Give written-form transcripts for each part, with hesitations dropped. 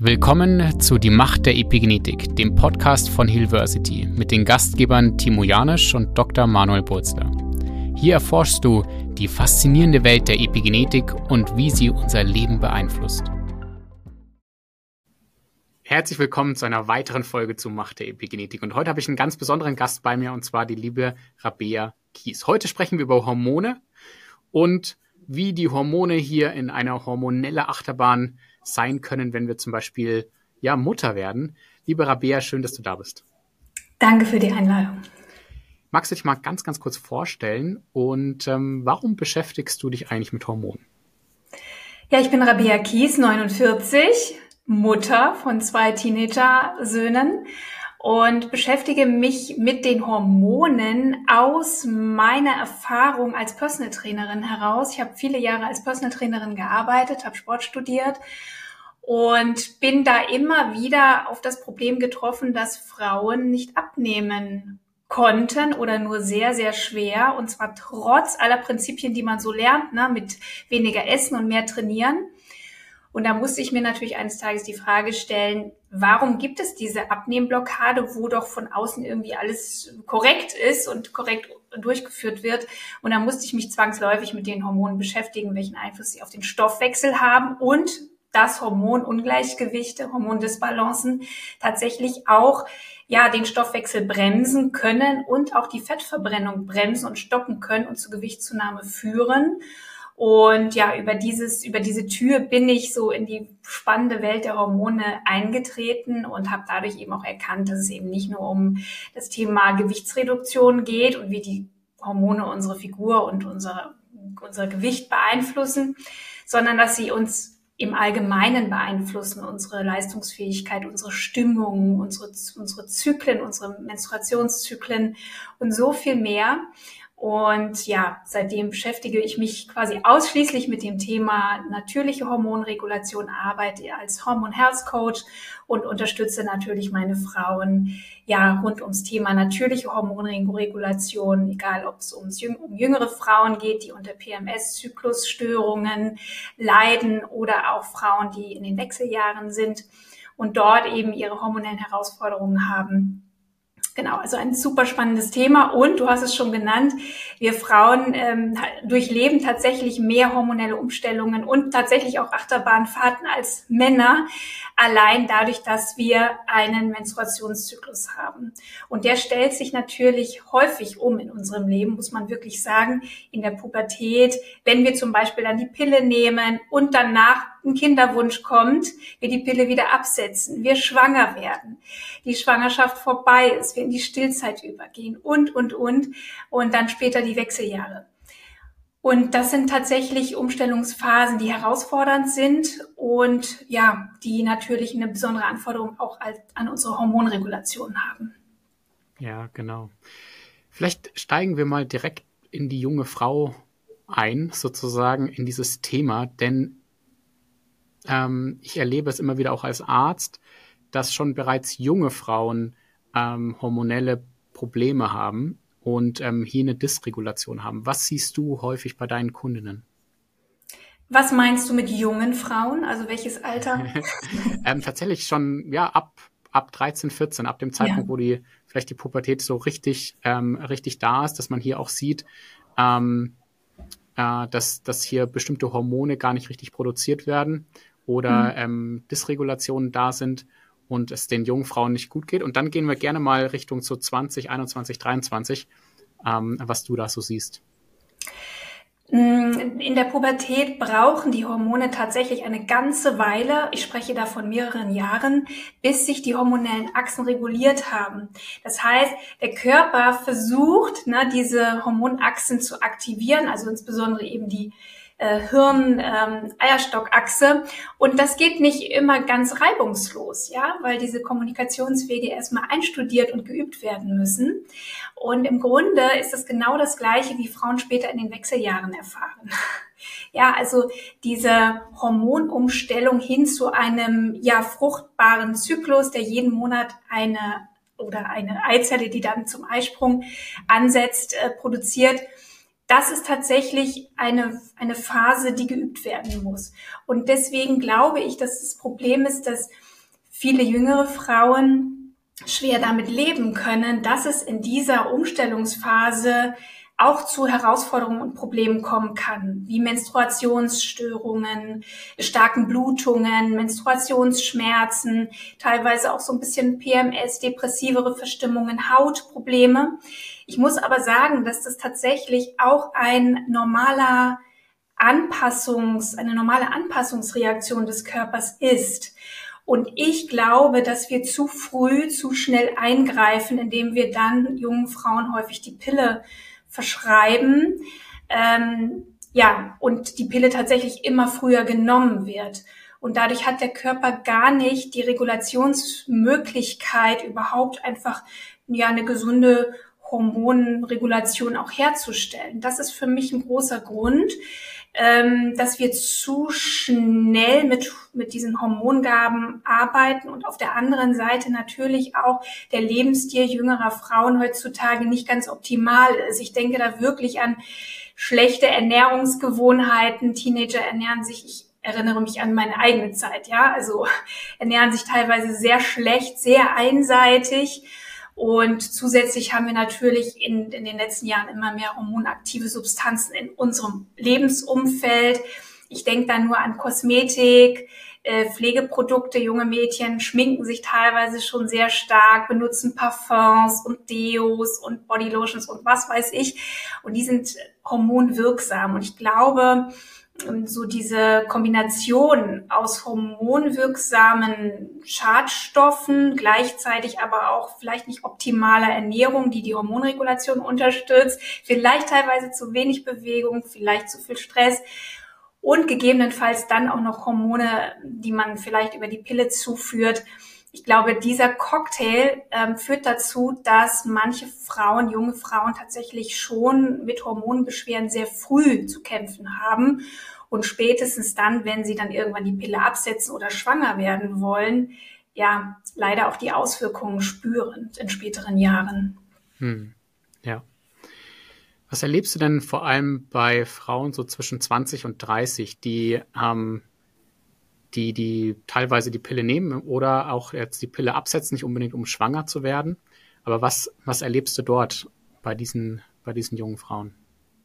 Willkommen zu Die Macht der Epigenetik, dem Podcast von Hillversity mit den Gastgebern Timo Janisch und Dr. Manuel Burzler. Hier erforschst du die faszinierende Welt der Epigenetik und wie sie unser Leben beeinflusst. Herzlich willkommen zu einer weiteren Folge zu Macht der Epigenetik. Und heute habe ich einen ganz besonderen Gast bei mir, und zwar die liebe Rabea Kies. Heute sprechen wir über Hormone und wie die Hormone hier in einer hormonellen Achterbahn sein können, wenn wir zum Beispiel Mutter werden. Liebe Rabea, schön, dass du da bist. Danke für die Einladung. Magst du dich mal ganz kurz vorstellen und warum beschäftigst du dich eigentlich mit Hormonen? Ja, ich bin Rabea Kies, 49, Mutter von 2 Teenager-Söhnen und beschäftige mich mit den Hormonen aus meiner Erfahrung als Personal Trainerin heraus. Ich habe viele Jahre als Personal Trainerin gearbeitet, habe Sport studiert und bin da immer wieder auf das Problem getroffen, dass Frauen nicht abnehmen konnten oder nur sehr, sehr schwer, und zwar trotz aller Prinzipien, die man so lernt, mit weniger Essen und mehr Trainieren. Und da musste ich mir natürlich eines Tages die Frage stellen, warum gibt es diese Abnehmblockade, wo doch von außen irgendwie alles korrekt ist und korrekt durchgeführt wird. Und da musste ich mich zwangsläufig mit den Hormonen beschäftigen, welchen Einfluss sie auf den Stoffwechsel haben und dass Hormonungleichgewichte, Hormondisbalancen tatsächlich auch den Stoffwechsel bremsen können und auch die Fettverbrennung bremsen und stoppen können und zu Gewichtszunahme führen. Und über diese Tür bin ich so in die spannende Welt der Hormone eingetreten und habe dadurch eben auch erkannt, dass es eben nicht nur um das Thema Gewichtsreduktion geht und wie die Hormone unsere Figur und unser Gewicht beeinflussen, sondern dass sie uns im Allgemeinen beeinflussen, unsere Leistungsfähigkeit, unsere Stimmung, unsere Zyklen, unsere Menstruationszyklen und so viel mehr. Und seitdem beschäftige ich mich quasi ausschließlich mit dem Thema natürliche Hormonregulation, arbeite als Hormone Health Coach und unterstütze natürlich meine Frauen rund ums Thema natürliche Hormonregulation, egal ob es um jüngere Frauen geht, die unter PMS-Zyklusstörungen leiden, oder auch Frauen, die in den Wechseljahren sind und dort eben ihre hormonellen Herausforderungen haben. Genau, also ein super spannendes Thema, und du hast es schon genannt, wir Frauen durchleben tatsächlich mehr hormonelle Umstellungen und tatsächlich auch Achterbahnfahrten als Männer, allein dadurch, dass wir einen Menstruationszyklus haben. Und der stellt sich natürlich häufig in unserem Leben, muss man wirklich sagen, in der Pubertät, wenn wir zum Beispiel dann die Pille nehmen und danach ein Kinderwunsch kommt, wir die Pille wieder absetzen, wir schwanger werden, die Schwangerschaft vorbei ist, wir in die Stillzeit übergehen und dann später die Wechseljahre. Und das sind tatsächlich Umstellungsphasen, die herausfordernd sind und die natürlich eine besondere Anforderung auch an unsere Hormonregulation haben. Ja, genau. Vielleicht steigen wir mal direkt in die junge Frau ein, sozusagen in dieses Thema, denn ich erlebe es immer wieder auch als Arzt, dass schon bereits junge Frauen hormonelle Probleme haben und hier eine Dysregulation haben. Was siehst du häufig bei deinen Kundinnen? Was meinst du mit jungen Frauen? Also welches Alter? Tatsächlich schon ab 13, 14, ab dem Zeitpunkt, wo vielleicht die Pubertät so richtig da ist, dass man hier auch sieht, dass hier bestimmte Hormone gar nicht richtig produziert werden oder Dysregulationen da sind und es den jungen Frauen nicht gut geht. Und dann gehen wir gerne mal Richtung so 20, 21, 23, was du da so siehst. In der Pubertät brauchen die Hormone tatsächlich eine ganze Weile, ich spreche da von mehreren Jahren, bis sich die hormonellen Achsen reguliert haben. Das heißt, der Körper versucht, diese Hormonachsen zu aktivieren, also insbesondere eben die Hirn-Eierstockachse. Und das geht nicht immer ganz reibungslos, weil diese Kommunikationswege erstmal einstudiert und geübt werden müssen. Und im Grunde ist das genau das Gleiche, wie Frauen später in den Wechseljahren erfahren. Also diese Hormonumstellung hin zu einem fruchtbaren Zyklus, der jeden Monat eine Eizelle, die dann zum Eisprung ansetzt, produziert. Das ist tatsächlich eine Phase, die geübt werden muss. Und deswegen glaube ich, dass das Problem ist, dass viele jüngere Frauen schwer damit leben können, dass es in dieser Umstellungsphase auch zu Herausforderungen und Problemen kommen kann, wie Menstruationsstörungen, starken Blutungen, Menstruationsschmerzen, teilweise auch so ein bisschen PMS, depressivere Verstimmungen, Hautprobleme. Ich muss aber sagen, dass das tatsächlich auch eine normale Anpassungsreaktion des Körpers ist. Und ich glaube, dass wir zu früh, zu schnell eingreifen, indem wir dann jungen Frauen häufig die Pille verschreiben, und die Pille tatsächlich immer früher genommen wird. Und dadurch hat der Körper gar nicht die Regulationsmöglichkeit, überhaupt einfach eine gesunde Hormonregulation auch herzustellen. Das ist für mich ein großer Grund, dass wir zu schnell mit diesen Hormongaben arbeiten und auf der anderen Seite natürlich auch der Lebensstil jüngerer Frauen heutzutage nicht ganz optimal ist. Ich denke da wirklich an schlechte Ernährungsgewohnheiten. Teenager ernähren sich, ich erinnere mich an meine eigene Zeit, also ernähren sich teilweise sehr schlecht, sehr einseitig. Und zusätzlich haben wir natürlich in den letzten Jahren immer mehr hormonaktive Substanzen in unserem Lebensumfeld. Ich denke da nur an Kosmetik, Pflegeprodukte. Junge Mädchen schminken sich teilweise schon sehr stark, benutzen Parfums und Deos und Bodylotions und was weiß ich. Und die sind hormonwirksam. Und ich glaube, so diese Kombination aus hormonwirksamen Schadstoffen, gleichzeitig aber auch vielleicht nicht optimaler Ernährung, die Hormonregulation unterstützt, vielleicht teilweise zu wenig Bewegung, vielleicht zu viel Stress und gegebenenfalls dann auch noch Hormone, die man vielleicht über die Pille zuführt. Ich glaube, dieser Cocktail führt dazu, dass manche Frauen, junge Frauen tatsächlich schon mit Hormonbeschwerden sehr früh zu kämpfen haben und spätestens dann, wenn sie dann irgendwann die Pille absetzen oder schwanger werden wollen, leider auch die Auswirkungen spüren in späteren Jahren. Ja. Was erlebst du denn vor allem bei Frauen so zwischen 20 und 30, die teilweise die Pille nehmen oder auch jetzt die Pille absetzen, nicht unbedingt um schwanger zu werden? Aber was erlebst du dort bei diesen jungen Frauen?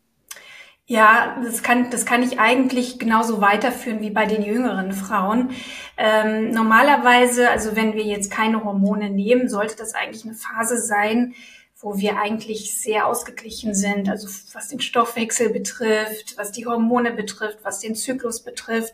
Ja, das kann ich eigentlich genauso weiterführen wie bei den jüngeren Frauen. Normalerweise, also wenn wir jetzt keine Hormone nehmen, sollte das eigentlich eine Phase sein, wo wir eigentlich sehr ausgeglichen sind, also was den Stoffwechsel betrifft, was die Hormone betrifft, was den Zyklus betrifft.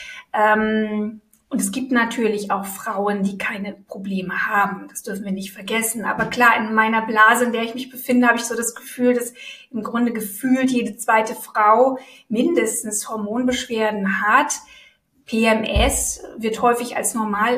Und es gibt natürlich auch Frauen, die keine Probleme haben. Das dürfen wir nicht vergessen. Aber klar, in meiner Blase, in der ich mich befinde, habe ich so das Gefühl, dass im Grunde gefühlt jede zweite Frau mindestens Hormonbeschwerden hat. PMS wird häufig als normal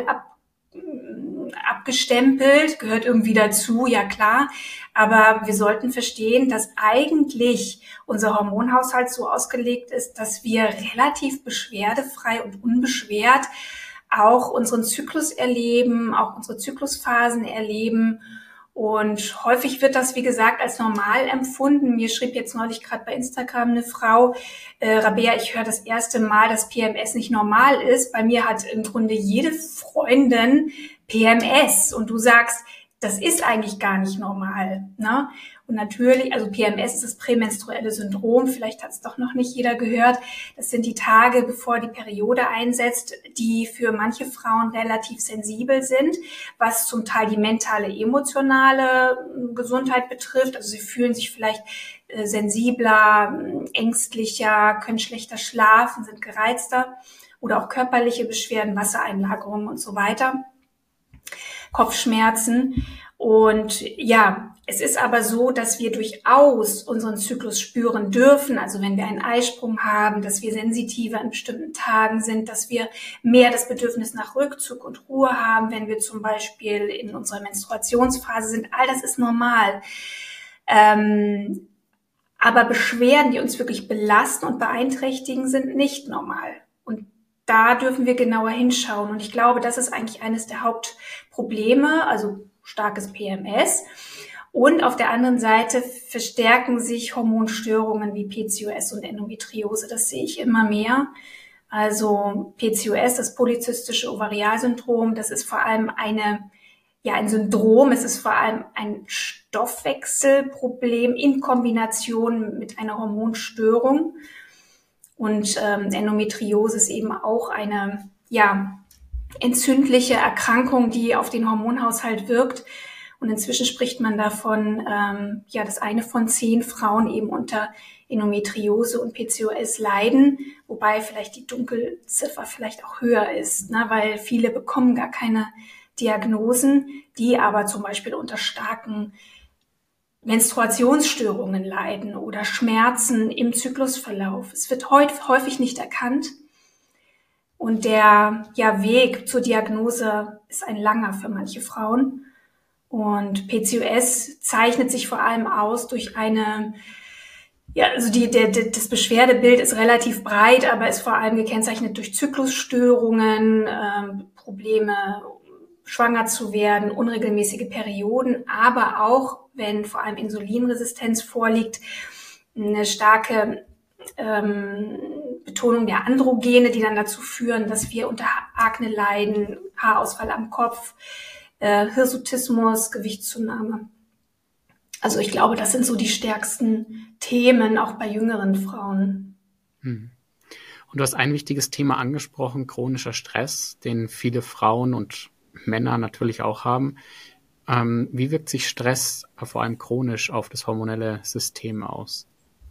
abgestempelt, gehört irgendwie dazu, ja klar. Aber wir sollten verstehen, dass eigentlich unser Hormonhaushalt so ausgelegt ist, dass wir relativ beschwerdefrei und unbeschwert auch unseren Zyklus erleben, auch unsere Zyklusphasen erleben. Und häufig wird das, wie gesagt, als normal empfunden. Mir schrieb jetzt neulich gerade bei Instagram eine Frau, Rabea, ich höre das erste Mal, dass PMS nicht normal ist. Bei mir hat im Grunde jede Freundin PMS. Und du sagst, das ist eigentlich gar nicht normal, ne? Und natürlich, also PMS ist das prämenstruelle Syndrom, vielleicht hat es doch noch nicht jeder gehört. Das sind die Tage, bevor die Periode einsetzt, die für manche Frauen relativ sensibel sind, was zum Teil die mentale, emotionale Gesundheit betrifft. Also sie fühlen sich vielleicht sensibler, ängstlicher, können schlechter schlafen, sind gereizter oder auch körperliche Beschwerden, Wassereinlagerungen und so weiter, Kopfschmerzen. Und ja, es ist aber so, dass wir durchaus unseren Zyklus spüren dürfen. Also wenn wir einen Eisprung haben, dass wir sensitiver an bestimmten Tagen sind, dass wir mehr das Bedürfnis nach Rückzug und Ruhe haben, wenn wir zum Beispiel in unserer Menstruationsphase sind. All das ist normal. Aber Beschwerden, die uns wirklich belasten und beeinträchtigen, sind nicht normal. Und da dürfen wir genauer hinschauen. Und ich glaube, das ist eigentlich eines der Hauptprobleme, also starkes PMS. Und auf der anderen Seite verstärken sich Hormonstörungen wie PCOS und Endometriose. Das sehe ich immer mehr. Also PCOS, das polyzystische Ovarialsyndrom, das ist vor allem ein Syndrom, es ist vor allem ein Stoffwechselproblem in Kombination mit einer Hormonstörung. Und Endometriose ist eben auch eine entzündliche Erkrankung, die auf den Hormonhaushalt wirkt. Und inzwischen spricht man davon, dass 1 von 10 Frauen eben unter Endometriose und PCOS leiden, wobei vielleicht die Dunkelziffer vielleicht auch höher ist, ne, weil viele bekommen gar keine Diagnosen, die aber zum Beispiel unter starken Menstruationsstörungen leiden oder Schmerzen im Zyklusverlauf. Es wird häufig nicht erkannt. Und der Weg zur Diagnose ist ein langer für manche Frauen. Und PCOS zeichnet sich vor allem aus durch das Beschwerdebild ist relativ breit, aber ist vor allem gekennzeichnet durch Zyklusstörungen, Probleme, schwanger zu werden, unregelmäßige Perioden, aber auch, wenn vor allem Insulinresistenz vorliegt, eine starke Betonung der Androgene, die dann dazu führen, dass wir unter Akne leiden, Haarausfall am Kopf, Hirsutismus, Gewichtszunahme. Also ich glaube, das sind so die stärksten Themen, auch bei jüngeren Frauen. Und du hast ein wichtiges Thema angesprochen, chronischer Stress, den viele Frauen und Männer natürlich auch haben. Wie wirkt sich Stress vor allem chronisch auf das hormonelle System aus?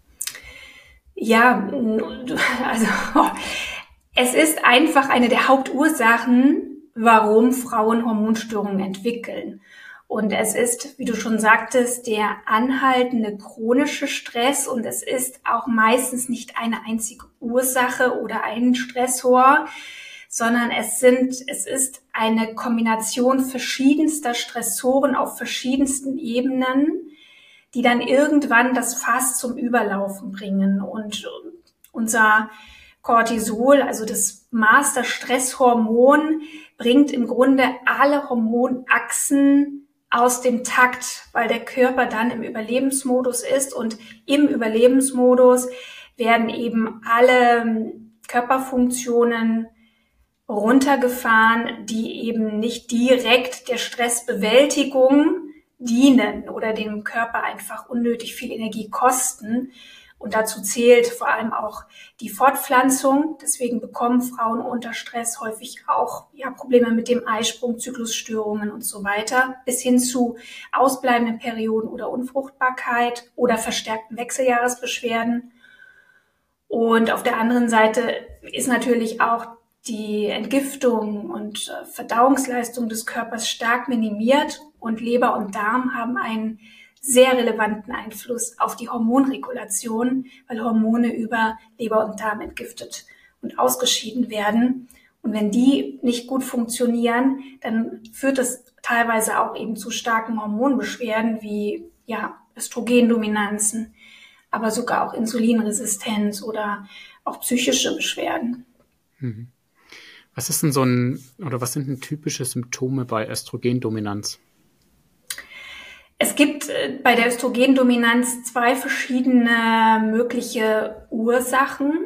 Ja, also es ist einfach eine der Hauptursachen, warum Frauen Hormonstörungen entwickeln. Und es ist, wie du schon sagtest, der anhaltende chronische Stress und es ist auch meistens nicht eine einzige Ursache oder ein Stressor, sondern es ist eine Kombination verschiedenster Stressoren auf verschiedensten Ebenen, die dann irgendwann das Fass zum Überlaufen bringen. Und unser Cortisol, also das Master-Stresshormon, bringt im Grunde alle Hormonachsen aus dem Takt, weil der Körper dann im Überlebensmodus ist und im Überlebensmodus werden eben alle Körperfunktionen runtergefahren, die eben nicht direkt der Stressbewältigung dienen oder dem Körper einfach unnötig viel Energie kosten. Und dazu zählt vor allem auch die Fortpflanzung. Deswegen bekommen Frauen unter Stress häufig auch Probleme mit dem Eisprung, Zyklusstörungen und so weiter, bis hin zu ausbleibenden Perioden oder Unfruchtbarkeit oder verstärkten Wechseljahresbeschwerden. Und auf der anderen Seite ist natürlich auch die Entgiftung und Verdauungsleistung des Körpers stark minimiert und Leber und Darm haben einen sehr relevanten Einfluss auf die Hormonregulation, weil Hormone über Leber und Darm entgiftet und ausgeschieden werden. Und wenn die nicht gut funktionieren, dann führt das teilweise auch eben zu starken Hormonbeschwerden wie Östrogendominanzen, aber sogar auch Insulinresistenz oder auch psychische Beschwerden. Was ist denn was sind denn typische Symptome bei Östrogendominanz? Es gibt bei der Östrogendominanz 2 verschiedene mögliche Ursachen.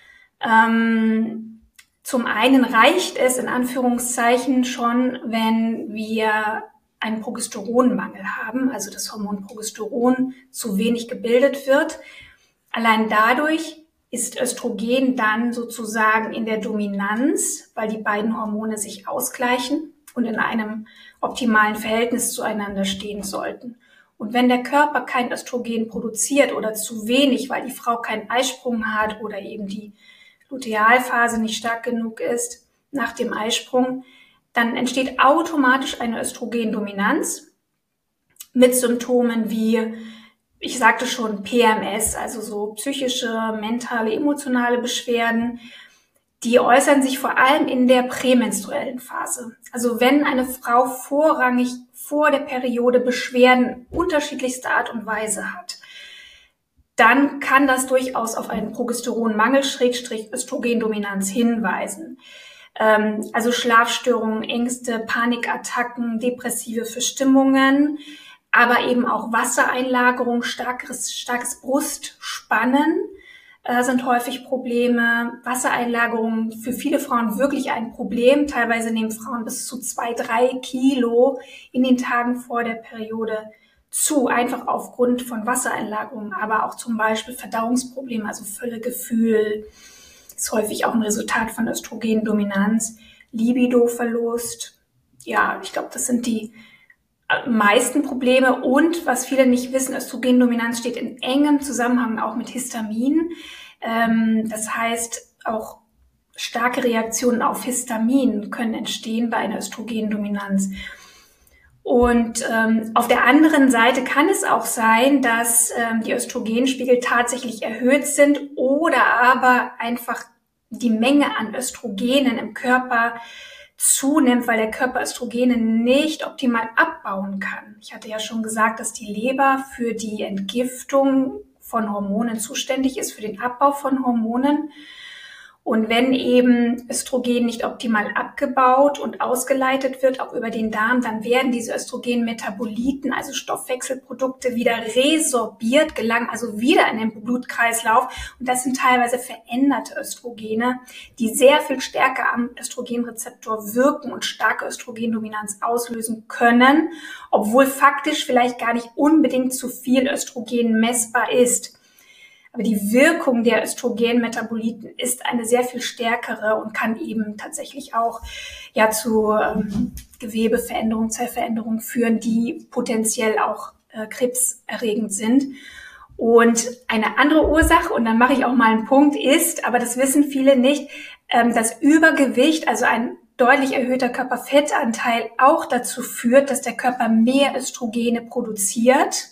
Zum einen reicht es in Anführungszeichen schon, wenn wir einen Progesteronmangel haben, also das Hormon Progesteron zu wenig gebildet wird. Allein dadurch ist Östrogen dann sozusagen in der Dominanz, weil die beiden Hormone sich ausgleichen und in einem optimalen Verhältnis zueinander stehen sollten. Und wenn der Körper kein Östrogen produziert oder zu wenig, weil die Frau keinen Eisprung hat oder eben die Lutealphase nicht stark genug ist nach dem Eisprung, dann entsteht automatisch eine Östrogendominanz mit Symptomen wie, ich sagte schon, PMS, also so psychische, mentale, emotionale Beschwerden. Die äußern sich vor allem in der prämenstruellen Phase. Also wenn eine Frau vorrangig vor der Periode Beschwerden unterschiedlichster Art und Weise hat, dann kann das durchaus auf einen Progesteronmangel / Östrogendominanz hinweisen. Also Schlafstörungen, Ängste, Panikattacken, depressive Verstimmungen, aber eben auch Wassereinlagerung, starkes Brustspannen, sind häufig Probleme. Wassereinlagerungen für viele Frauen wirklich ein Problem. Teilweise nehmen Frauen bis zu 2-3 Kilo in den Tagen vor der Periode zu, einfach aufgrund von Wassereinlagerungen, aber auch zum Beispiel Verdauungsprobleme, also Völlegefühl, ist häufig auch ein Resultat von Östrogendominanz, Libidoverlust. Ja, ich glaube, das sind die meisten Probleme. Und was viele nicht wissen, Östrogendominanz steht in engem Zusammenhang auch mit Histamin. Das heißt, auch starke Reaktionen auf Histamin können entstehen bei einer Östrogendominanz. Und auf der anderen Seite kann es auch sein, dass die Östrogenspiegel tatsächlich erhöht sind oder aber einfach die Menge an Östrogenen im Körper zunimmt, weil der Körper Östrogene nicht optimal abbauen kann. Ich hatte ja schon gesagt, dass die Leber für die Entgiftung von Hormonen zuständig ist, für den Abbau von Hormonen. Und wenn eben Östrogen nicht optimal abgebaut und ausgeleitet wird, auch über den Darm, dann werden diese Östrogenmetaboliten, also Stoffwechselprodukte, wieder resorbiert, gelangen also wieder in den Blutkreislauf. Und das sind teilweise veränderte Östrogene, die sehr viel stärker am Östrogenrezeptor wirken und starke Östrogendominanz auslösen können, obwohl faktisch vielleicht gar nicht unbedingt zu viel Östrogen messbar ist. Aber die Wirkung der Östrogenmetaboliten ist eine sehr viel stärkere und kann eben tatsächlich auch zu Gewebeveränderungen, Zellveränderungen führen, die potenziell auch krebserregend sind. Und eine andere Ursache, und dann mache ich auch mal einen Punkt, ist, aber das wissen viele nicht, dass Übergewicht, also ein deutlich erhöhter Körperfettanteil, auch dazu führt, dass der Körper mehr Östrogene produziert.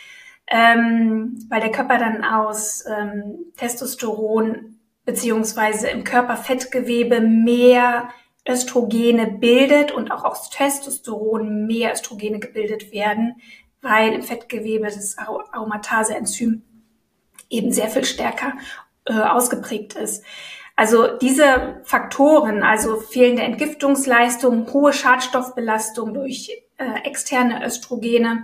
Weil der Körper dann aus Testosteron beziehungsweise im Körperfettgewebe mehr Östrogene bildet und auch aus Testosteron mehr Östrogene gebildet werden, weil im Fettgewebe das Aromatase-Enzym eben sehr viel stärker ausgeprägt ist. Also diese Faktoren, also fehlende Entgiftungsleistung, hohe Schadstoffbelastung durch externe Östrogene,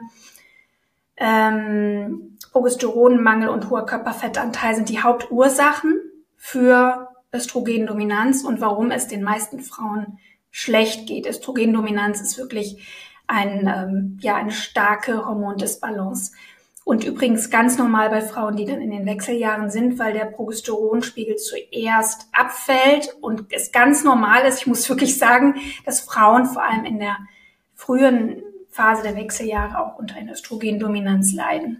Progesteronmangel und hoher Körperfettanteil sind die Hauptursachen für Östrogendominanz und warum es den meisten Frauen schlecht geht. Östrogendominanz ist wirklich eine starke Hormondisbalance. Und übrigens ganz normal bei Frauen, die dann in den Wechseljahren sind, weil der Progesteronspiegel zuerst abfällt und es ganz normal ist. Ich muss wirklich sagen, dass Frauen vor allem in der frühen Phase der Wechseljahre auch unter einer Östrogendominanz leiden.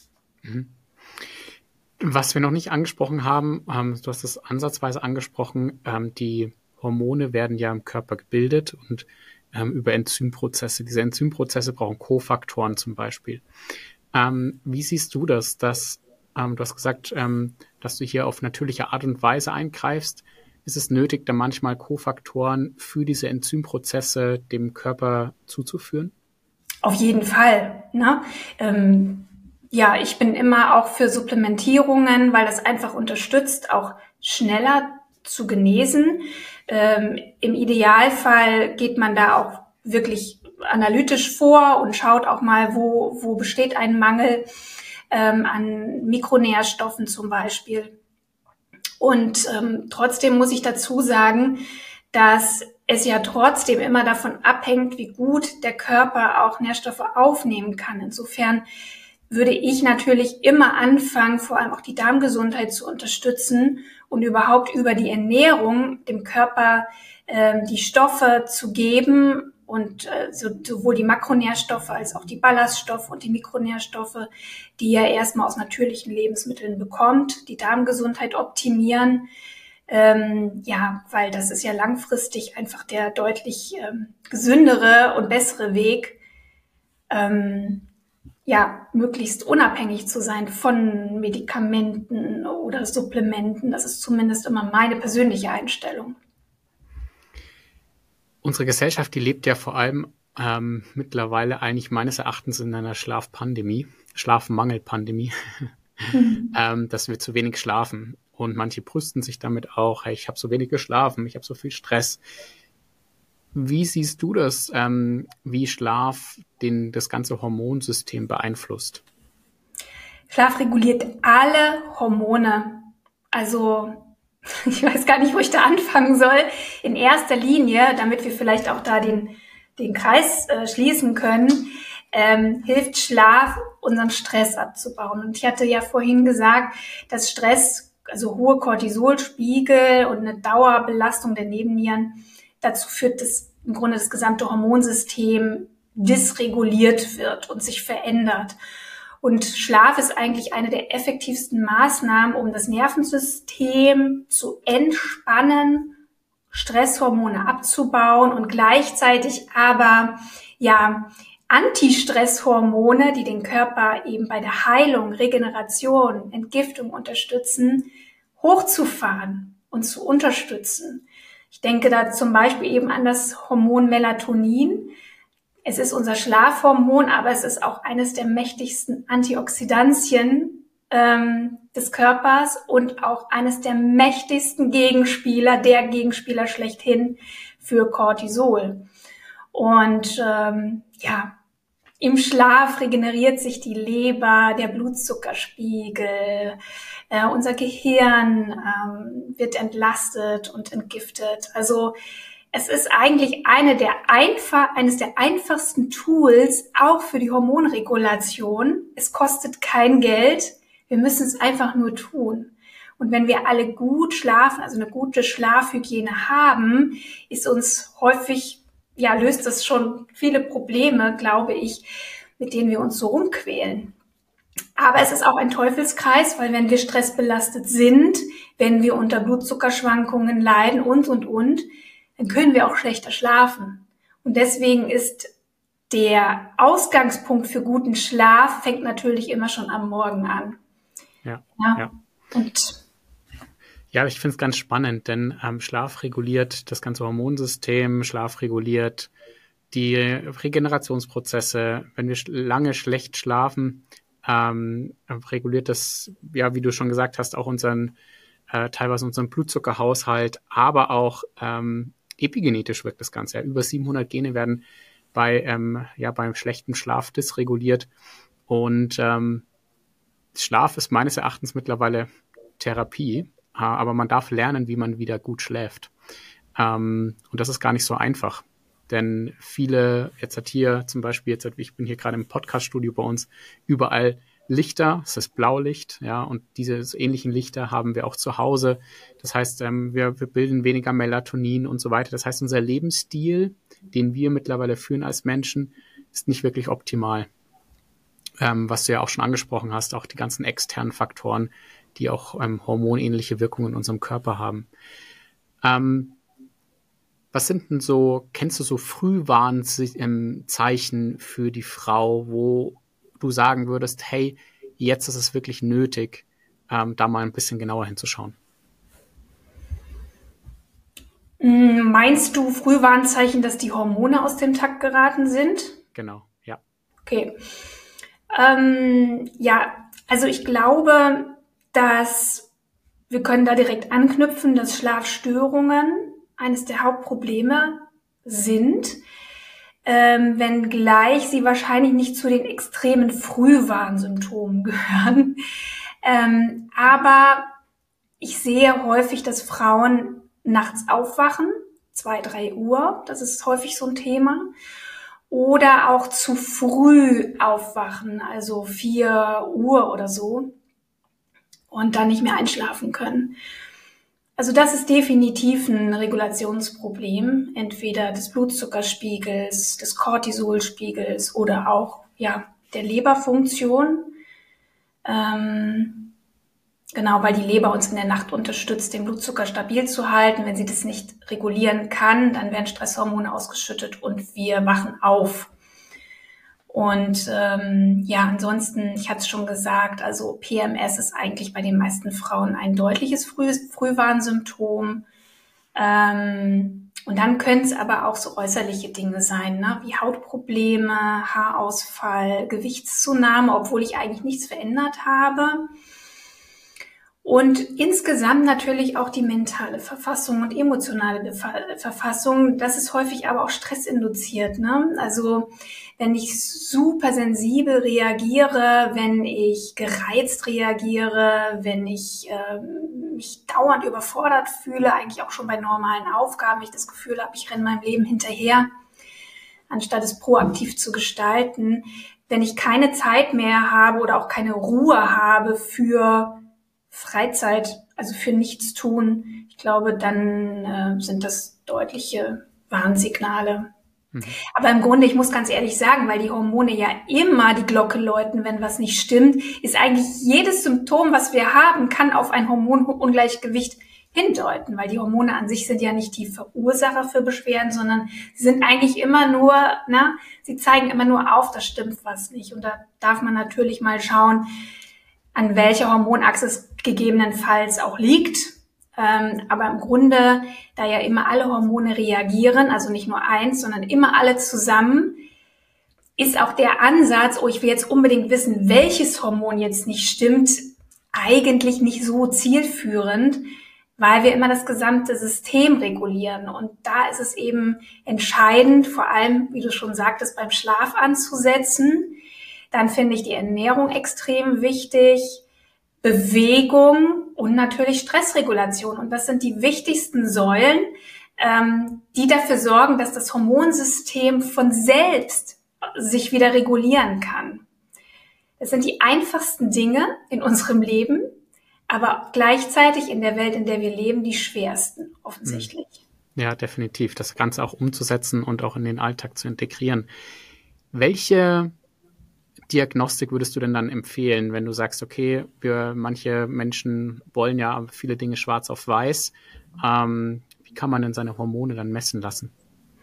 Was wir noch nicht angesprochen haben, du hast es ansatzweise angesprochen, die Hormone werden ja im Körper gebildet und über Enzymprozesse. Diese Enzymprozesse brauchen Kofaktoren zum Beispiel. Wie siehst du das? Du hast gesagt, dass du hier auf natürliche Art und Weise eingreifst. Ist es nötig, da manchmal Kofaktoren für diese Enzymprozesse dem Körper zuzuführen? Auf jeden Fall. Ne? Ich bin immer auch für Supplementierungen, weil das einfach unterstützt, auch schneller zu genesen. Im Idealfall geht man da auch wirklich analytisch vor und schaut auch mal, wo besteht ein Mangel an Mikronährstoffen zum Beispiel. Und trotzdem muss ich dazu sagen, dass es ja trotzdem immer davon abhängt, wie gut der Körper auch Nährstoffe aufnehmen kann. Insofern würde ich natürlich immer anfangen, vor allem auch die Darmgesundheit zu unterstützen und überhaupt über die Ernährung dem Körper die Stoffe zu geben und sowohl die Makronährstoffe als auch die Ballaststoffe und die Mikronährstoffe, die er erstmal aus natürlichen Lebensmitteln bekommt, die Darmgesundheit optimieren. Weil das ist ja langfristig einfach der deutlich gesündere und bessere Weg, möglichst unabhängig zu sein von Medikamenten oder Supplementen. Das ist zumindest immer meine persönliche Einstellung. Unsere Gesellschaft, die lebt ja vor allem mittlerweile eigentlich meines Erachtens in einer Schlafmangelpandemie, dass wir zu wenig schlafen. Und manche brüsten sich damit auch, hey, ich habe so wenig geschlafen, ich habe so viel Stress. Wie siehst du das, wie Schlaf das ganze Hormonsystem beeinflusst? Schlaf reguliert alle Hormone Also ich weiß gar nicht, wo ich da anfangen soll. In erster Linie, damit wir vielleicht auch da den Kreis schließen können, hilft Schlaf, unseren Stress abzubauen. Und ich hatte ja vorhin gesagt, dass Stress, also hohe Cortisolspiegel und eine Dauerbelastung der Nebennieren dazu führt, dass im Grunde das gesamte Hormonsystem dysreguliert wird und sich verändert. Und Schlaf ist eigentlich eine der effektivsten Maßnahmen, um das Nervensystem zu entspannen, Stresshormone abzubauen und gleichzeitig aber Antistresshormone, die den Körper eben bei der Heilung, Regeneration, Entgiftung unterstützen, hochzufahren und zu unterstützen. Ich denke da zum Beispiel eben an das Hormon Melatonin. Es ist unser Schlafhormon, aber es ist auch eines der mächtigsten Antioxidantien des Körpers und auch eines der mächtigsten Gegenspieler, der Gegenspieler schlechthin für Cortisol. Und im Schlaf regeneriert sich die Leber, der Blutzuckerspiegel, unser Gehirn wird entlastet und entgiftet. Also es ist eigentlich eines der einfachsten Tools, auch für die Hormonregulation. Es kostet kein Geld. Wir müssen es einfach nur tun. Und wenn wir alle gut schlafen, also eine gute Schlafhygiene haben, ist uns häufig, löst das schon viele Probleme, glaube ich, mit denen wir uns so rumquälen. Aber es ist auch ein Teufelskreis, weil wenn wir stressbelastet sind, wenn wir unter Blutzuckerschwankungen leiden und, dann können wir auch schlechter schlafen. Und deswegen ist der Ausgangspunkt für guten Schlaf, fängt natürlich immer schon am Morgen an. Ja. Ja, ich finde es ganz spannend, denn Schlaf reguliert das ganze Hormonsystem, Schlaf reguliert die Regenerationsprozesse. Wenn wir lange schlecht schlafen, reguliert das, wie du schon gesagt hast, auch teilweise unseren Blutzuckerhaushalt, aber auch epigenetisch wirkt das Ganze. Ja. Über 700 Gene werden beim schlechten Schlaf dysreguliert. Und Schlaf ist meines Erachtens mittlerweile Therapie, aber man darf lernen, wie man wieder gut schläft. Und das ist gar nicht so einfach. Denn viele, ich bin hier gerade im Podcast-Studio bei uns, überall Lichter, es ist Blaulicht, ja, und diese ähnlichen Lichter haben wir auch zu Hause. Das heißt, wir bilden weniger Melatonin und so weiter. Das heißt, unser Lebensstil, den wir mittlerweile führen als Menschen, ist nicht wirklich optimal. Was du ja auch schon angesprochen hast, auch die ganzen externen Faktoren, die auch hormonähnliche Wirkungen in unserem Körper haben. Was sind denn kennst du so Frühwarnzeichen für die Frau, wo du sagen würdest, hey, jetzt ist es wirklich nötig, da mal ein bisschen genauer hinzuschauen? Meinst du Frühwarnzeichen, dass die Hormone aus dem Takt geraten sind? Genau, ja. Okay. Also ich glaube, dass wir können da direkt anknüpfen, dass Schlafstörungen eines der Hauptprobleme sind, wenngleich sie wahrscheinlich nicht zu den extremen Frühwarnsymptomen gehören. Aber ich sehe häufig, dass Frauen nachts aufwachen, 2, 3 Uhr, das ist häufig so ein Thema. Oder auch zu früh aufwachen, also 4 Uhr oder so, und dann nicht mehr einschlafen können. Also das ist definitiv ein Regulationsproblem, entweder des Blutzuckerspiegels, des Cortisolspiegels oder auch der Leberfunktion. Genau, weil die Leber uns in der Nacht unterstützt, den Blutzucker stabil zu halten. Wenn sie das nicht regulieren kann, dann werden Stresshormone ausgeschüttet und wir wachen auf. Und ansonsten, ich hatte es schon gesagt, also PMS ist eigentlich bei den meisten Frauen ein deutliches Frühwarnsymptom. Und dann können es aber auch so äußerliche Dinge sein, ne? Wie Hautprobleme, Haarausfall, Gewichtszunahme, obwohl ich eigentlich nichts verändert habe. Und insgesamt natürlich auch die mentale Verfassung und emotionale Verfassung. Das ist häufig aber auch stressinduziert, ne? Also wenn ich super sensibel reagiere, wenn ich gereizt reagiere, wenn ich mich dauernd überfordert fühle, eigentlich auch schon bei normalen Aufgaben, ich das Gefühl habe, ich renne meinem Leben hinterher, anstatt es proaktiv zu gestalten. Wenn ich keine Zeit mehr habe oder auch keine Ruhe habe für Freizeit, also für nichts tun, ich glaube, dann sind das deutliche Warnsignale. Aber im Grunde, ich muss ganz ehrlich sagen, weil die Hormone ja immer die Glocke läuten, wenn was nicht stimmt, ist eigentlich jedes Symptom, was wir haben, kann auf ein Hormonungleichgewicht hindeuten, weil die Hormone an sich sind ja nicht die Verursacher für Beschwerden, sondern sie sind eigentlich immer nur, sie zeigen immer nur auf, da stimmt was nicht. Und da darf man natürlich mal schauen, an welcher Hormonachse es gegebenenfalls auch liegt. Aber im Grunde, da ja immer alle Hormone reagieren, also nicht nur eins, sondern immer alle zusammen, ist auch der Ansatz, ich will jetzt unbedingt wissen, welches Hormon jetzt nicht stimmt, eigentlich nicht so zielführend, weil wir immer das gesamte System regulieren. Und da ist es eben entscheidend, vor allem, wie du schon sagtest, beim Schlaf anzusetzen. Dann finde ich die Ernährung extrem wichtig, Bewegung und natürlich Stressregulation. Und das sind die wichtigsten Säulen, die dafür sorgen, dass das Hormonsystem von selbst sich wieder regulieren kann. Das sind die einfachsten Dinge in unserem Leben, aber gleichzeitig in der Welt, in der wir leben, die schwersten, offensichtlich. Ja, definitiv. Das Ganze auch umzusetzen und auch in den Alltag zu integrieren. Welche Diagnostik würdest du denn dann empfehlen, wenn du sagst, okay, manche Menschen wollen ja viele Dinge schwarz auf weiß. Wie kann man denn seine Hormone dann messen lassen?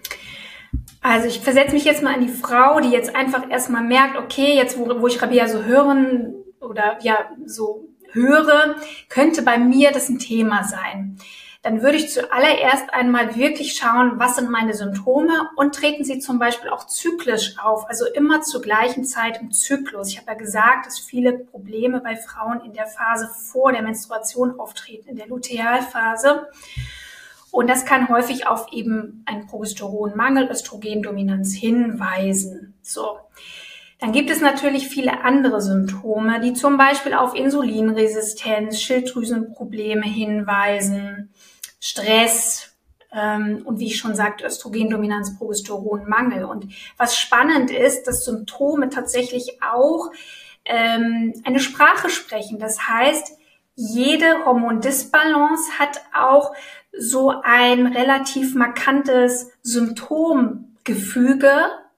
Also ich versetze mich jetzt mal an die Frau, die jetzt einfach erstmal merkt, okay, jetzt wo ich Rabea so höre, könnte bei mir das ein Thema sein. Dann würde ich zuallererst einmal wirklich schauen, was sind meine Symptome und treten sie zum Beispiel auch zyklisch auf, also immer zur gleichen Zeit im Zyklus. Ich habe ja gesagt, dass viele Probleme bei Frauen in der Phase vor der Menstruation auftreten, in der Lutealphase. Und das kann häufig auf eben einen Progesteronmangel, Östrogendominanz hinweisen. So. Dann gibt es natürlich viele andere Symptome, die zum Beispiel auf Insulinresistenz, Schilddrüsenprobleme hinweisen, Stress und wie ich schon sagte, Östrogendominanz, Progesteronmangel. Und was spannend ist, dass Symptome tatsächlich auch eine Sprache sprechen. Das heißt, jede Hormondisbalance hat auch so ein relativ markantes Symptomgefüge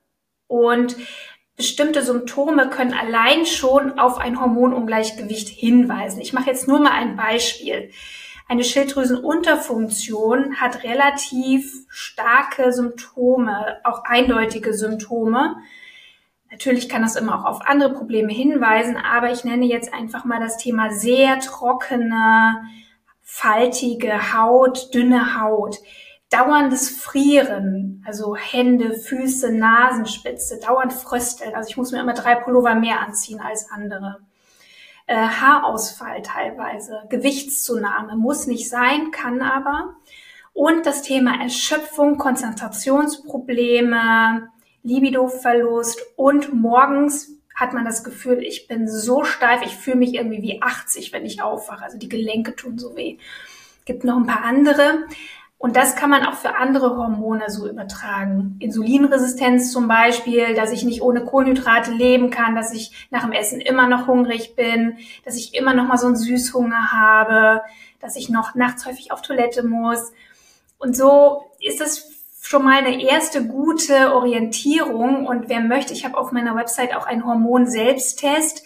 und bestimmte Symptome können allein schon auf ein Hormonungleichgewicht hinweisen. Ich mache jetzt nur mal ein Beispiel. Eine Schilddrüsenunterfunktion hat relativ starke Symptome, auch eindeutige Symptome. Natürlich kann das immer auch auf andere Probleme hinweisen, aber ich nenne jetzt einfach mal das Thema sehr trockene, faltige Haut, dünne Haut. Dauerndes Frieren, also Hände, Füße, Nasenspitze, dauernd frösteln. Also ich muss mir immer 3 Pullover mehr anziehen als andere. Haarausfall teilweise, Gewichtszunahme, muss nicht sein, kann aber. Und das Thema Erschöpfung, Konzentrationsprobleme, Libidoverlust und morgens hat man das Gefühl, ich bin so steif, ich fühle mich irgendwie wie 80, wenn ich aufwache. Also die Gelenke tun so weh. Gibt noch ein paar andere. Und das kann man auch für andere Hormone so übertragen. Insulinresistenz zum Beispiel, dass ich nicht ohne Kohlenhydrate leben kann, dass ich nach dem Essen immer noch hungrig bin, dass ich immer noch mal so einen Süßhunger habe, dass ich noch nachts häufig auf Toilette muss. Und so ist es schon mal eine erste gute Orientierung. Und wer möchte, ich habe auf meiner Website auch einen Hormon-Selbsttest,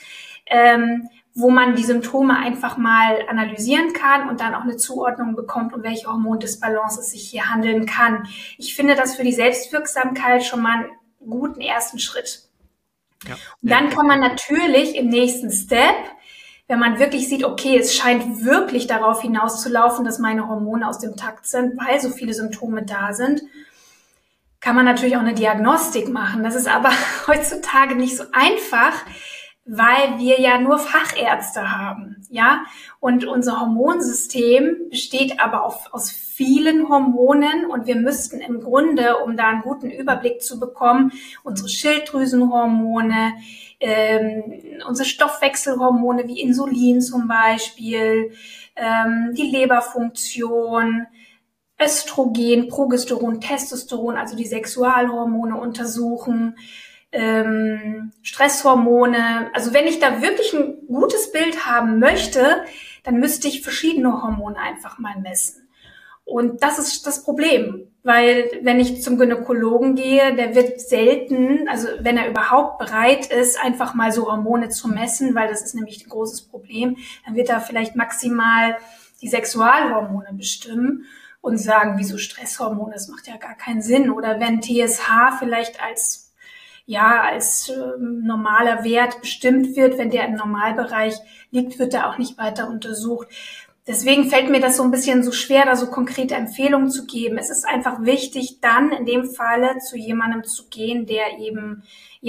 wo man die Symptome einfach mal analysieren kann und dann auch eine Zuordnung bekommt, um welche Hormondisbalance es sich hier handeln kann. Ich finde das für die Selbstwirksamkeit schon mal einen guten ersten Schritt. Ja, und dann kann man natürlich im nächsten Step, wenn man wirklich sieht, okay, es scheint wirklich darauf hinauszulaufen, dass meine Hormone aus dem Takt sind, weil so viele Symptome da sind, kann man natürlich auch eine Diagnostik machen. Das ist aber heutzutage nicht so einfach, weil wir ja nur Fachärzte haben, ja. Und unser Hormonsystem besteht aber aus vielen Hormonen und wir müssten im Grunde, um da einen guten Überblick zu bekommen, unsere Schilddrüsenhormone, unsere Stoffwechselhormone wie Insulin zum Beispiel, die Leberfunktion, Östrogen, Progesteron, Testosteron, also die Sexualhormone untersuchen, Stresshormone. Also wenn ich da wirklich ein gutes Bild haben möchte, dann müsste ich verschiedene Hormone einfach mal messen. Und das ist das Problem, weil wenn ich zum Gynäkologen gehe, der wird selten, also wenn er überhaupt bereit ist, einfach mal so Hormone zu messen, weil das ist nämlich ein großes Problem, dann wird er vielleicht maximal die Sexualhormone bestimmen und sagen, wieso Stresshormone, das macht ja gar keinen Sinn. Oder wenn TSH vielleicht als normaler Wert bestimmt wird, wenn der im Normalbereich liegt, wird er auch nicht weiter untersucht. Deswegen fällt mir das so ein bisschen so schwer, da so konkrete Empfehlungen zu geben. Es ist einfach wichtig, dann in dem Falle zu jemandem zu gehen, der eben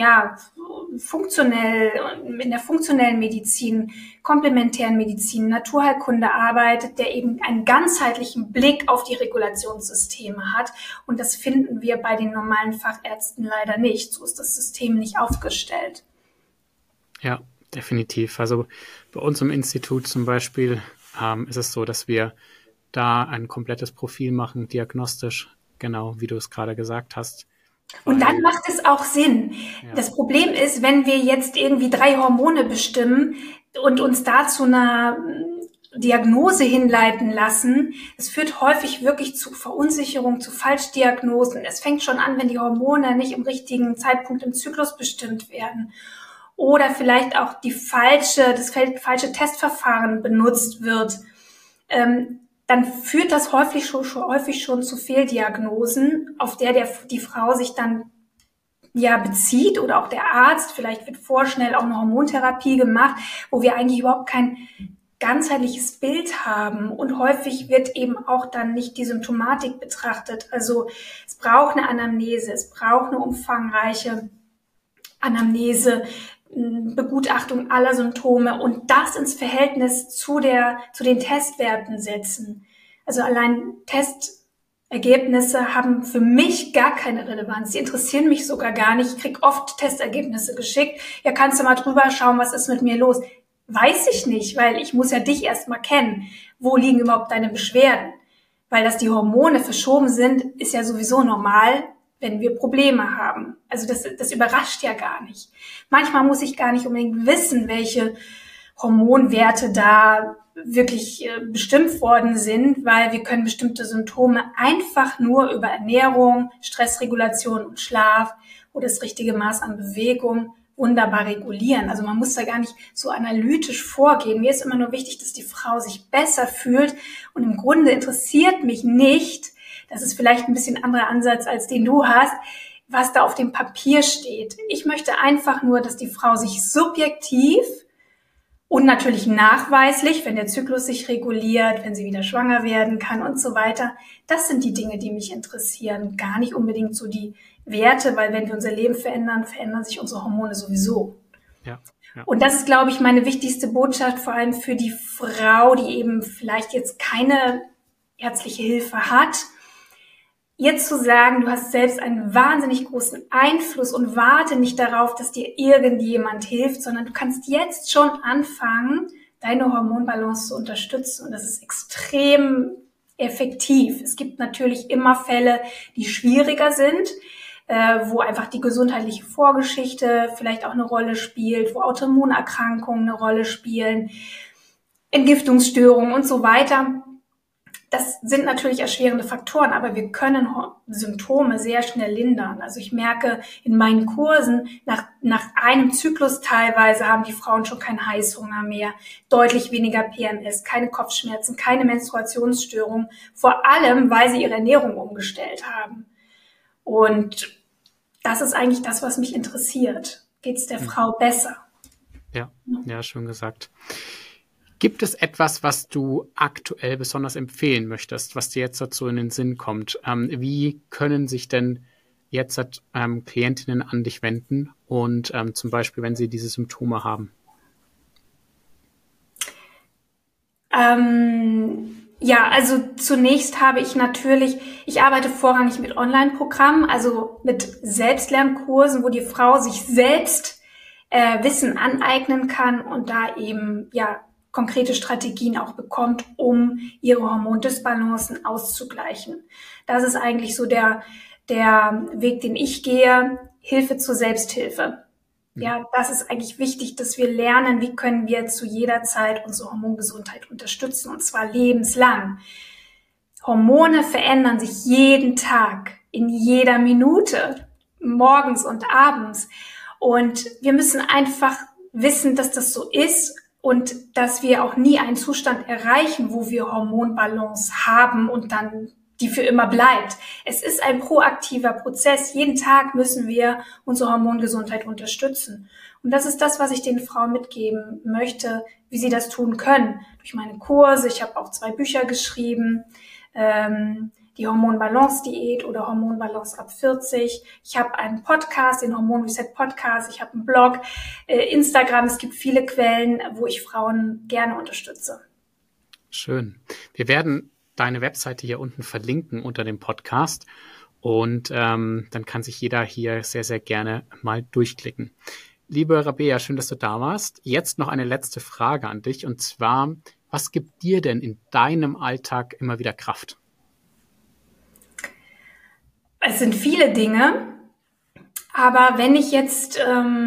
funktionell in der funktionellen Medizin, komplementären Medizin, Naturheilkunde arbeitet, der eben einen ganzheitlichen Blick auf die Regulationssysteme hat. Und das finden wir bei den normalen Fachärzten leider nicht. So ist das System nicht aufgestellt. Ja, definitiv. Also bei uns im Institut zum Beispiel ist es so, dass wir da ein komplettes Profil machen, diagnostisch, genau wie du es gerade gesagt hast. Und dann macht es auch Sinn. Ja. Das Problem ist, wenn wir jetzt irgendwie 3 Hormone bestimmen und uns da zu einer Diagnose hinleiten lassen, es führt häufig wirklich zu Verunsicherung, zu Falschdiagnosen. Es fängt schon an, wenn die Hormone nicht im richtigen Zeitpunkt im Zyklus bestimmt werden. Oder vielleicht auch das falsche Testverfahren benutzt wird. Dann führt das häufig schon zu Fehldiagnosen, auf der die Frau sich dann bezieht oder auch der Arzt. Vielleicht wird vorschnell auch eine Hormontherapie gemacht, wo wir eigentlich überhaupt kein ganzheitliches Bild haben. Und häufig wird eben auch dann nicht die Symptomatik betrachtet. Also es braucht eine Anamnese, es braucht eine umfangreiche Anamnese, Begutachtung aller Symptome und das ins Verhältnis zu den Testwerten setzen. Also allein Testergebnisse haben für mich gar keine Relevanz. Die interessieren mich sogar gar nicht. Ich kriege oft Testergebnisse geschickt. Ja, kannst du mal drüber schauen, was ist mit mir los? Weiß ich nicht, weil ich muss ja dich erst mal kennen. Wo liegen überhaupt deine Beschwerden? Weil dass die Hormone verschoben sind, ist ja sowieso normal, wenn wir Probleme haben. Also das überrascht ja gar nicht. Manchmal muss ich gar nicht unbedingt wissen, welche Hormonwerte da wirklich bestimmt worden sind, weil wir können bestimmte Symptome einfach nur über Ernährung, Stressregulation und Schlaf oder das richtige Maß an Bewegung wunderbar regulieren. Also man muss da gar nicht so analytisch vorgehen. Mir ist immer nur wichtig, dass die Frau sich besser fühlt und im Grunde interessiert mich nicht, das ist vielleicht ein bisschen anderer Ansatz, als den du hast, was da auf dem Papier steht. Ich möchte einfach nur, dass die Frau sich subjektiv und natürlich nachweislich, wenn der Zyklus sich reguliert, wenn sie wieder schwanger werden kann und so weiter, das sind die Dinge, die mich interessieren. Gar nicht unbedingt so die Werte, weil wenn wir unser Leben verändern, verändern sich unsere Hormone sowieso. Ja. Und das ist, glaube ich, meine wichtigste Botschaft, vor allem für die Frau, die eben vielleicht jetzt keine ärztliche Hilfe hat, jetzt zu sagen, du hast selbst einen wahnsinnig großen Einfluss und warte nicht darauf, dass dir irgendjemand hilft, sondern du kannst jetzt schon anfangen, deine Hormonbalance zu unterstützen. Und das ist extrem effektiv. Es gibt natürlich immer Fälle, die schwieriger sind, wo einfach die gesundheitliche Vorgeschichte vielleicht auch eine Rolle spielt, wo Autoimmunerkrankungen eine Rolle spielen, Entgiftungsstörungen und so weiter. Das sind natürlich erschwerende Faktoren, aber wir können Symptome sehr schnell lindern. Also ich merke in meinen Kursen, nach einem Zyklus teilweise haben die Frauen schon keinen Heißhunger mehr, deutlich weniger PMS, keine Kopfschmerzen, keine Menstruationsstörungen, vor allem, weil sie ihre Ernährung umgestellt haben. Und das ist eigentlich das, was mich interessiert. Geht es der Frau besser? Ja, schön gesagt. Gibt es etwas, was du aktuell besonders empfehlen möchtest, was dir jetzt dazu in den Sinn kommt? Wie können sich denn jetzt Klientinnen an dich wenden und zum Beispiel, wenn sie diese Symptome haben? Ja, also zunächst ich arbeite vorrangig mit Online-Programmen, also mit Selbstlernkursen, wo die Frau sich selbst Wissen aneignen kann und da eben konkrete Strategien auch bekommt, um ihre Hormondysbalancen auszugleichen. Das ist eigentlich so der Weg, den ich gehe, Hilfe zur Selbsthilfe. Ja, das ist eigentlich wichtig, dass wir lernen, wie können wir zu jeder Zeit unsere Hormongesundheit unterstützen, und zwar lebenslang. Hormone verändern sich jeden Tag, in jeder Minute, morgens und abends. Und wir müssen einfach wissen, dass das so ist und dass wir auch nie einen Zustand erreichen, wo wir Hormonbalance haben und dann die für immer bleibt. Es ist ein proaktiver Prozess. Jeden Tag müssen wir unsere Hormongesundheit unterstützen. Und das ist das, was ich den Frauen mitgeben möchte, wie sie das tun können. Durch meine Kurse. Ich habe auch 2 Bücher geschrieben. Die Hormonbalance-Diät oder Hormonbalance ab 40. Ich habe einen Podcast, den Hormon Reset Podcast. Ich habe einen Blog, Instagram. Es gibt viele Quellen, wo ich Frauen gerne unterstütze. Schön. Wir werden deine Webseite hier unten verlinken unter dem Podcast und dann kann sich jeder hier sehr, sehr gerne mal durchklicken. Liebe Rabea, schön, dass du da warst. Jetzt noch eine letzte Frage an dich, und zwar, was gibt dir denn in deinem Alltag immer wieder Kraft? Es sind viele Dinge, aber wenn ich jetzt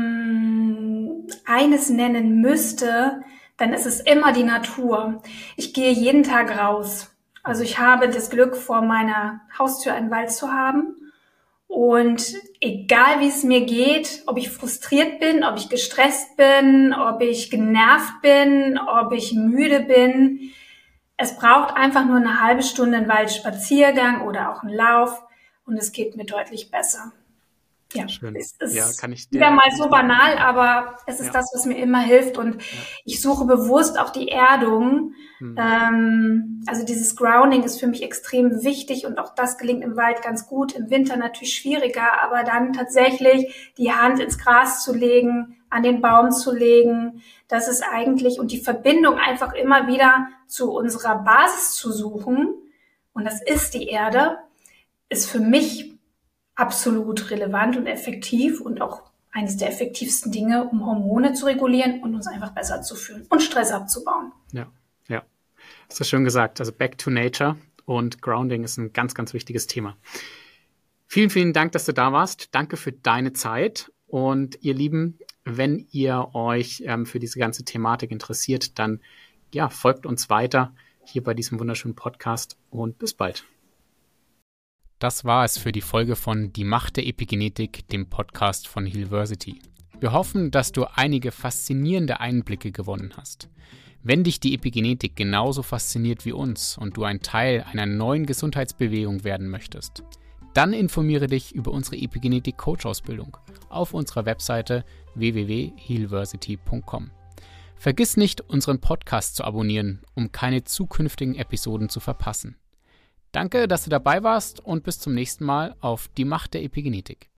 eines nennen müsste, dann ist es immer die Natur. Ich gehe jeden Tag raus. Also ich habe das Glück, vor meiner Haustür einen Wald zu haben. Und egal wie es mir geht, ob ich frustriert bin, ob ich gestresst bin, ob ich genervt bin, ob ich müde bin, es braucht einfach nur eine halbe Stunde einen Waldspaziergang oder auch einen Lauf und es geht mir deutlich besser. Ja, schön. Es ist kann ich dir wieder mal so banal, aber es ist das, was mir immer hilft. Und ich suche bewusst auch die Erdung. Also dieses Grounding ist für mich extrem wichtig und auch das gelingt im Wald ganz gut. Im Winter natürlich schwieriger, aber dann tatsächlich die Hand ins Gras zu legen, an den Baum zu legen, das ist eigentlich, und die Verbindung einfach immer wieder zu unserer Basis zu suchen, und das ist die Erde, ist für mich absolut relevant und effektiv und auch eines der effektivsten Dinge, um Hormone zu regulieren und uns einfach besser zu fühlen und Stress abzubauen. Ja. Das ist schön gesagt. Also back to nature und Grounding ist ein ganz, ganz wichtiges Thema. Vielen, vielen Dank, dass du da warst. Danke für deine Zeit. Und ihr Lieben, wenn ihr euch für diese ganze Thematik interessiert, dann folgt uns weiter hier bei diesem wunderschönen Podcast und bis bald. Das war es für die Folge von Die Macht der Epigenetik, dem Podcast von Healversity. Wir hoffen, dass du einige faszinierende Einblicke gewonnen hast. Wenn dich die Epigenetik genauso fasziniert wie uns und du ein Teil einer neuen Gesundheitsbewegung werden möchtest, dann informiere dich über unsere Epigenetik-Coach-Ausbildung auf unserer Webseite www.healversity.com. Vergiss nicht, unseren Podcast zu abonnieren, um keine zukünftigen Episoden zu verpassen. Danke, dass du dabei warst und bis zum nächsten Mal auf Die Macht der Epigenetik.